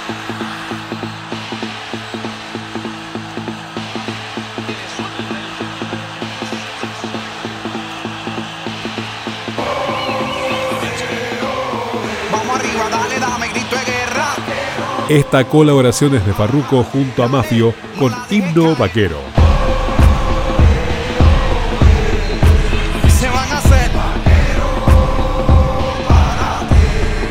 Esta colaboración es de Farruko junto a Mafio con Himno Vaquero. Se van a hacer vaquero para ti.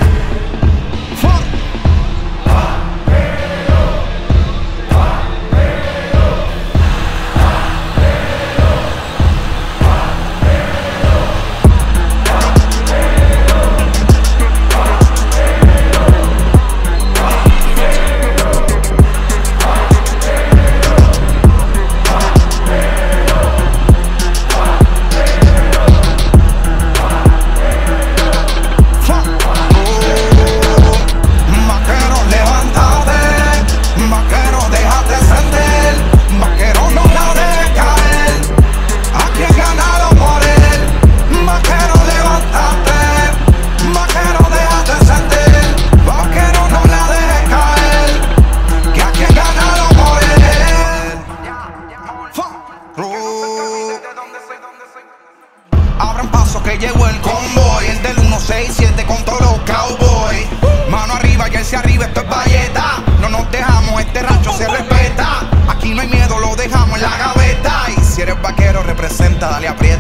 Abran paso que llegó el convoy, el del 167 con todos los cowboys. Mano arriba y él se arriba, esto es valleta. No nos dejamos, este rancho se respeta. Aquí no hay miedo, lo dejamos en la gaveta. Y si eres vaquero representa, dale aprieta.